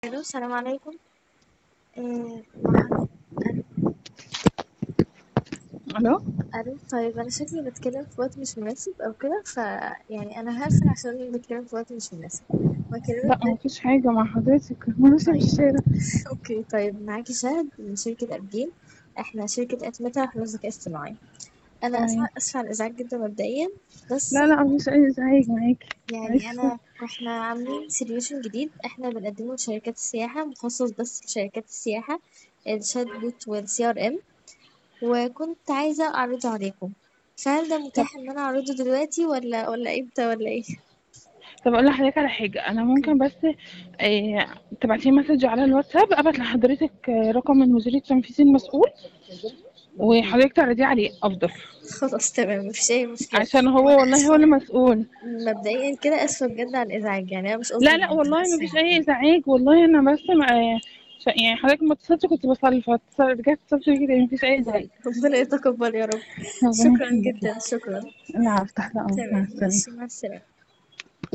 الو، السلام عليكم. مع حضرتك. الو. الو. الو، طيب انا شكلي بتكلم في وقت مش مناسب او كده، يعني انا هقفل عشان بتكلم في وقت مش مناسب واكلمك لا، ما فيش حاجه مع حضرتك، ماشي في طيب. الشارع. اوكي، طيب معاكي شهد من شركة ابجين. احنا شركة اتمتة وحلول ذكاء اصطناعي. انا اسفة تمام. اسفة على الازعاج جدا مبدئيا. بس لا لا، مفيش اي ازعاج معاكي. يعني عارفه. احنا عاملين سوليوشن جديد احنا بنقدمه لشركات السياحة، مخصص بس لشركات السياحة، الشات بوت والسي ار ام. وكنت عايزة أعرضه عليكم، فهل ده طب متاح إن أنا أعرضه دلوقتي ولا إمتى ولا إيه؟ طب اقول لحضرتك على حاجه، انا أوكي. ممكن بس تبعتي مسج على الواتساب، ابعت لحضرتك رقم المدير التنفيذي المسؤول، وحضرتك تعرضيه عليه افضل. خلاص تمام، مفيش أي مشكلة. عشان وأنا هو والله هو آسفة اللي مسؤول. مبدئيا كده، آسفة بجد على الإزعاج، يعني أنا مش قصدي لا لا إن والله آسفة مفيش اي جدا. ازعاج، والله انا بس يعني حضرتك ما اتصلتي كنت بصلي، رجعت اتصلت بيكي تاني، مفيش اي ازعاج. ربنا يتقبل يا رب. ربنا شكرا يخليكي. جدا، شكرا. لا، افتح. لا، مع تمام، السلامه. ماشي، مع السلامة.